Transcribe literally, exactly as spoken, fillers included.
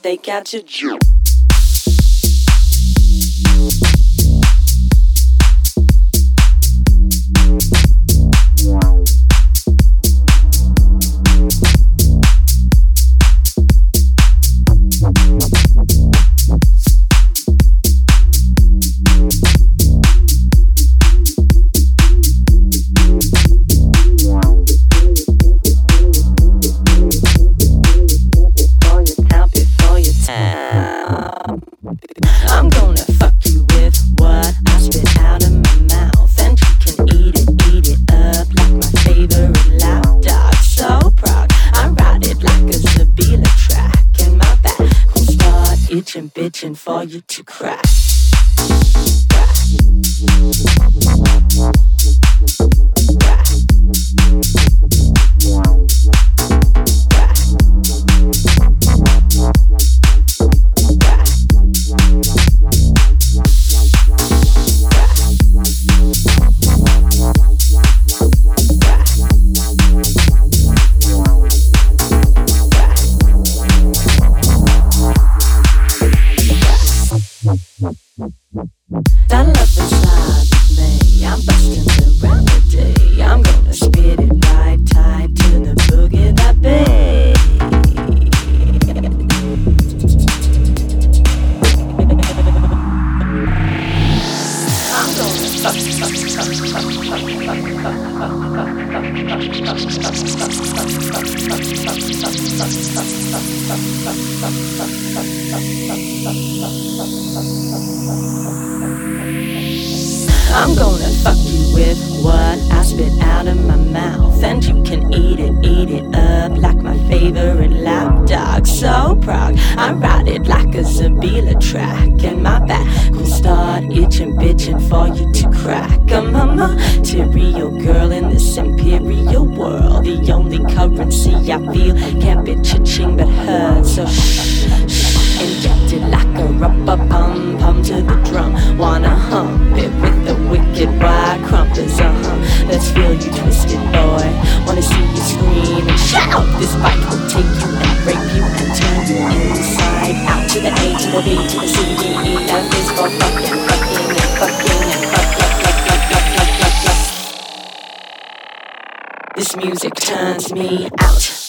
They got you juke. I'm gonna fuck you with what I spit out of my mouth, and you can eat it, eat it up like my favorite lap dog. So proud, I ride it like a Zabila track, and my back will start itching, bitching for you to crack. Crack. That love inside of me, I'm busting the remedy. I'm gonna spit it right tight to the boogie that beat. I'm gonna fuck, fuck, fuck, fuck, fuck, I'm gonna fuck you with what I spit out of my mouth, and you can eat it, eat it up like my favorite lap dog. So proud, I ride it like a Zabila track, and my back will start itching, bitching for you to crack. I'm a material girl in this imperial world. The only currency I feel can't be cha-ching but hurt. So shh, shh, injected like a rubber pum pum to the drum. Wanna hump it with the wicked wide crumpers, uh-huh. Let's feel you twisted, boy. Wanna see you scream and shout. This bite will take you and rape you and turn you inside out. To the A, to the B, to the C, D, E, F is for fucking, fucking, and fucking, and fuck, fuck, fuck, fuck, fuck, fuck, fuck, fuck. This music turns me out.